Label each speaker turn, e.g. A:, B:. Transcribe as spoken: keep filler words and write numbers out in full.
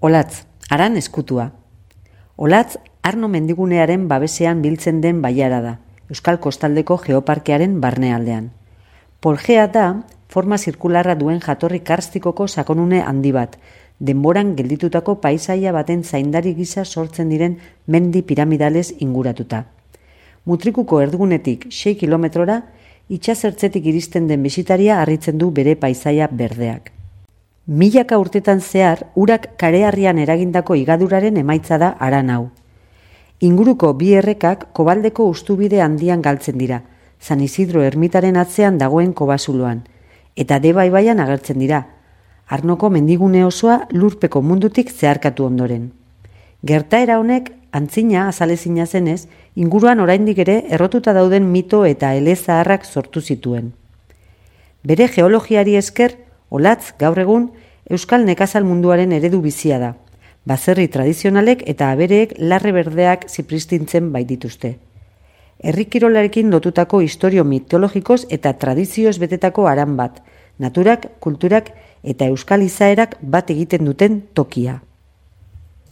A: Olatz, Aran eskutua. Olatz, Arno mendigunearen babesean biltzen den bailara da, Euskal Kostaldeko Geoparkearen barnealdean. Polgea da, forma zirkularra duen jatorri karstikoko sakonune handi bat, denboran gelditutako paisaia baten zaindari gisa sortzen diren mendi piramidalez inguratuta. Mutrikuko erdigunetik sei kilometrora, itsasertzetik iristen den bisitaria harritzen du bere paisaia berdeak. Milaka urtetan zehar, urak kareharrian eragindako igaduraren emaitza da Aran hau. Inguruko bi errekak Kobaldeko ustubide handian galtzen dira, San Isidro ermitaren atzean dagoen Kobasuloan, eta Deba ibaian agertzen dira, Arnoko mendigune osoa lurpeko mundutik zeharkatu ondoren. Gertaera honek, antzina azalezina zenez, inguruan oraindik ere errotuta dauden mito eta elezaharrak sortu zituen. Bere geologiari esker, Olatz gaur egun Euskal nekazal munduaren eredu bizia da. Baserri tradizionalek eta abereek larre berdeak zipristintzen baitituzte. Herri kirolarekin lotutako istorio mitologikoz eta tradizioz betetako Aran bat, naturak, kulturak eta euskal izaerak bat egiten duten tokia.